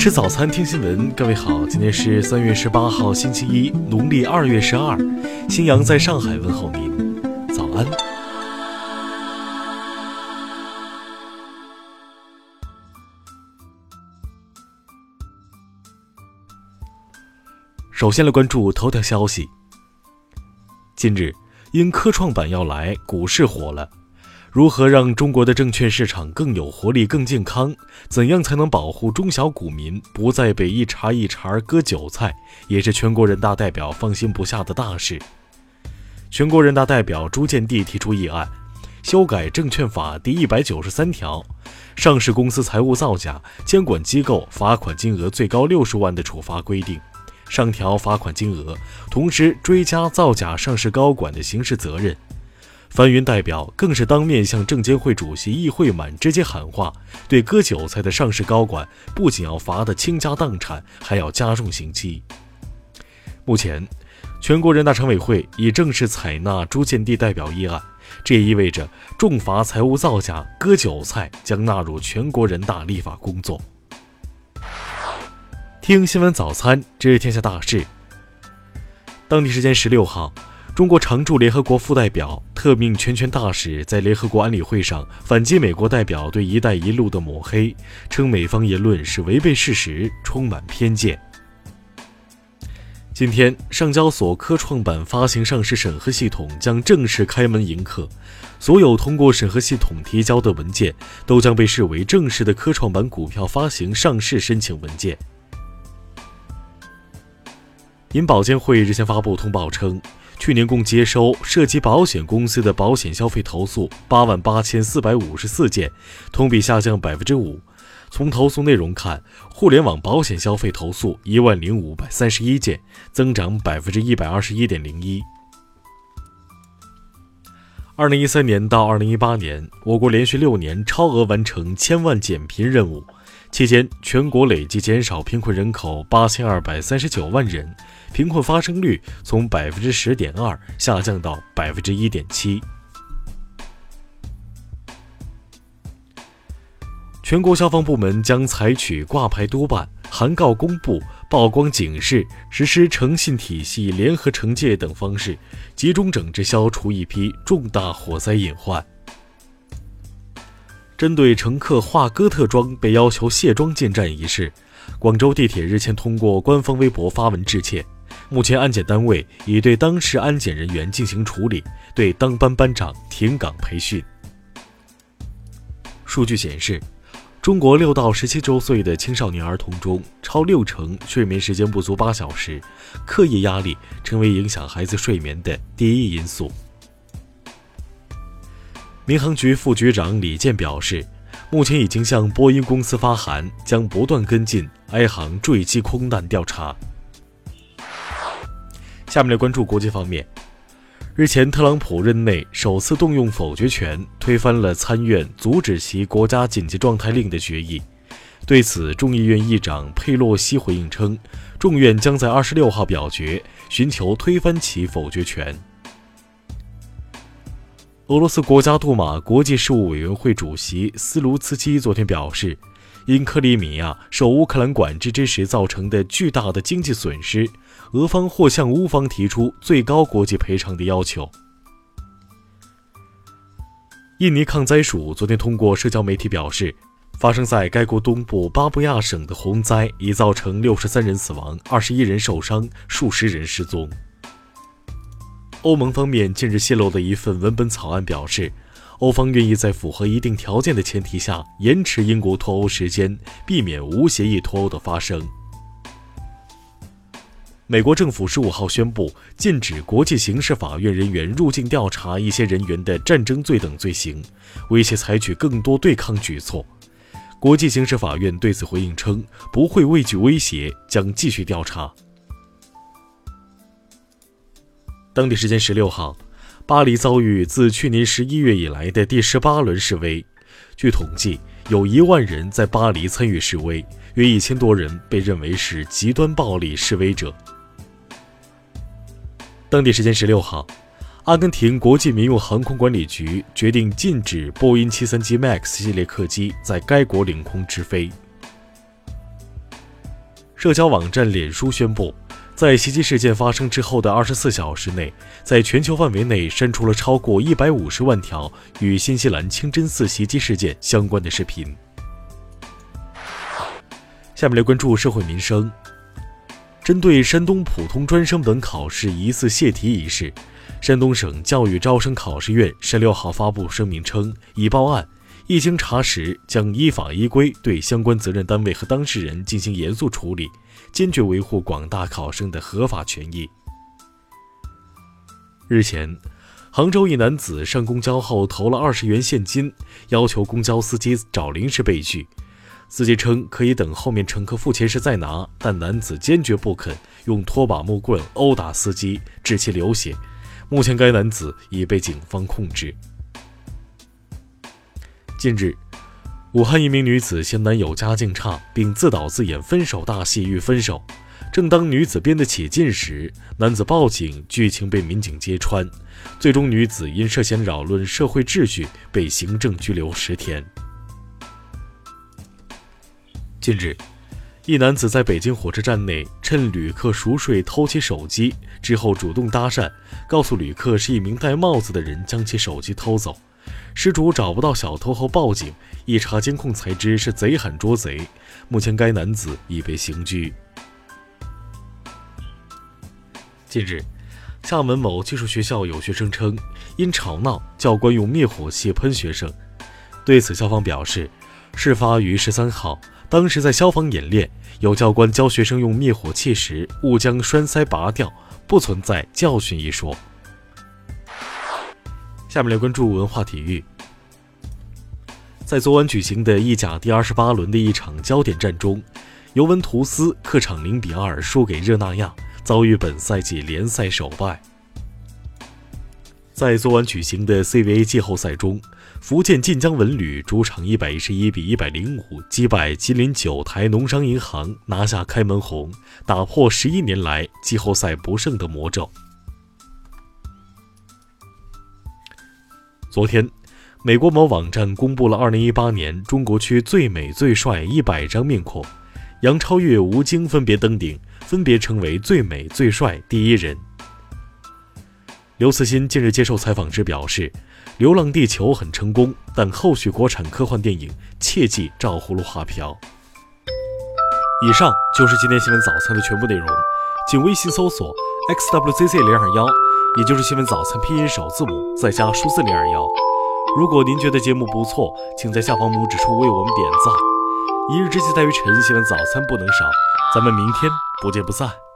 吃早餐听新闻，各位好，今天是3月18号星期一，农历2月12，新阳在上海问候您，早安。首先来关注头条消息。近日，因科创板要来，股市火了。如何让中国的证券市场更有活力、更健康？怎样才能保护中小股民不再被一茬一茬割韭菜，也是全国人大代表放心不下的大事。全国人大代表朱建地提出议案，修改证券法第193条，上市公司财务造假，监管机构罚款金额最高60万的处罚规定，上调罚款金额，同时追加造假上市高管的刑事责任。樊云代表更是当面向证监会主席易会满直接喊话，对割韭菜的上市高管不仅要罚得倾家荡产，还要加重刑期。目前，全国人大常委会已正式采纳朱建地代表议案，这也意味着重罚财务造假、割韭菜将纳入全国人大立法工作。听新闻早餐，知天下大事。当地时间16号，中国常驻联合国副代表、特命全权大使在联合国安理会上反击美国代表对“一带一路”的抹黑，称美方言论是违背事实，充满偏见。今天，上交所科创板发行上市审核系统将正式开门迎客，所有通过审核系统提交的文件都将被视为正式的科创板股票发行上市申请文件。银保监会日前发布通报称，去年共接收涉及保险公司的保险消费投诉88454件，同比下降5%。从投诉内容看，互联网保险消费投诉10531件，增长121.01%。2013年到2018年，我国连续6年超额完成1000万减贫任务，期间全国累计减少贫困人口8239万人，贫困发生率从10.2%下降到1.7%。全国消防部门将采取挂牌督办、函告公布、曝光警示、实施诚信体系联合惩戒等方式，集中整治消除一批重大火灾隐患。针对乘客化哥特妆被要求卸妆进站一事，广州地铁日前通过官方微博发文致歉。目前安检单位已对当事安检人员进行处理，对当班班长停岗培训。数据显示，中国6到17周岁的青少年儿童中，超60%睡眠时间不足8小时，课业压力成为影响孩子睡眠的第一因素。民航局副局长李健表示，目前已经向波音公司发函，将不断跟进埃航坠机空难调查。下面来关注国际方面。日前，特朗普任内首次动用否决权，推翻了参院阻止其国家紧急状态令的决议。对此，众议院议长佩洛西回应称，众院将在26号表决，寻求推翻其否决权。俄罗斯国家杜马国际事务委员会主席斯卢茨基昨天表示，因克里米亚受乌克兰管制之时造成的巨大的经济损失，俄方或向乌方提出最高国际赔偿的要求。印尼抗灾署昨天通过社交媒体表示，发生在该国东部巴布亚省的洪灾已造成63人死亡，21人受伤，数十人失踪。欧盟方面近日泄露的一份文本草案表示，欧方愿意在符合一定条件的前提下延迟英国脱欧时间，避免无协议脱欧的发生。美国政府15号宣布禁止国际刑事法院人员入境调查一些人员的战争罪等罪行，威胁采取更多对抗举措。国际刑事法院对此回应称，不会畏惧威胁，将继续调查。当地时间16号，巴黎遭遇自去年11月以来的第18轮示威。据统计，有1万人在巴黎参与示威，约1000多人被认为是极端暴力示威者。当地时间16号，阿根廷国际民用航空管理局决定禁止波音737 MAX 系列客机在该国领空直飞。 社交网站脸书宣布，在袭击事件发生之后的24小时内，在全球范围内删除了超过150万条与新西兰清真寺袭击事件相关的视频。下面来关注社会民生。针对山东普通专升本考试疑似泄题一事，山东省教育招生考试院16号发布声明称，已报案，一经查实，将依法依规对相关责任单位和当事人进行严肃处理，坚决维护广大考生的合法权益。日前，杭州一男子上公交后投了20元现金，要求公交司机找临时被拒。司机称可以等后面乘客付钱时再拿，但男子坚决不肯，用拖把木棍殴打司机，致其流血。目前该男子已被警方控制。近日，武汉一名女子嫌男友家境差，并自导自演分手大戏欲分手。正当女子编得起劲时，男子报警，剧情被民警揭穿。最终，女子因涉嫌扰乱社会秩序被行政拘留10天。近日，一男子在北京火车站内趁旅客熟睡偷其手机，之后主动搭讪，告诉旅客是一名戴帽子的人将其手机偷走。失主找不到小偷后报警，一查监控才知是贼喊捉贼。目前该男子已被刑拘。近日，厦门某技术学校有学生称，因吵闹，教官用灭火器喷学生。对此，校方表示，事发于13号，当时在消防演练，有教官教学生用灭火器时误将栓塞拔掉，不存在教训一说。下面来关注文化体育。在昨晚举行的意甲第28轮的一场焦点战中，尤文图斯客场0-2输给热那亚，遭遇本赛季联赛首败。在昨晚举行的 CBA 季后赛中，福建晋江文旅主场111-105击败吉林九台农商银行，拿下开门红，打破11年来季后赛不胜的魔咒。昨天，美国某网站公布了2018年中国区最美最帅100张面孔，杨超越、吴京分别登顶，分别成为最美最帅第一人。刘慈欣近日接受采访时表示，《流浪地球》很成功，但后续国产科幻电影切忌照葫芦画瓢。以上就是今天新闻早餐的全部内容，请微信搜索 XWZZ021，也就是新闻早餐拼音首字母再加数字021。如果您觉得节目不错，请在下方拇指处为我们点赞。一日之计在于晨，新闻早餐不能少，咱们明天不见不散。